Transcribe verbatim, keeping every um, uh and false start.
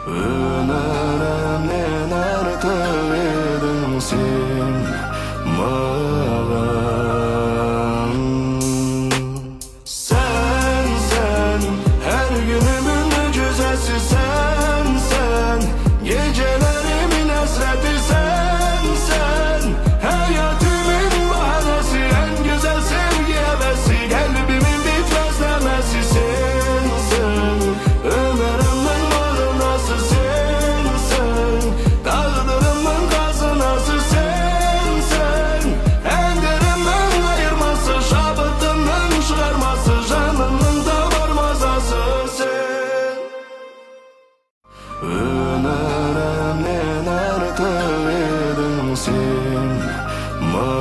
Ömrümden artık edin sen mağan. Sen, sen, her günümün güzelsi sen, sen. Gecelerimin hasreti sen, sen. Hayatımın bahanesi, en güzel sevgi hevesi. Kalbimin bitmez demesi sen, sen. Ömrümün marulası sen, sen. Dağlarımın kazınası sen, sen. En derinden ayırması, şabıtından çıkarması, canımın da varmazası sen. Ömrümden artık edin sen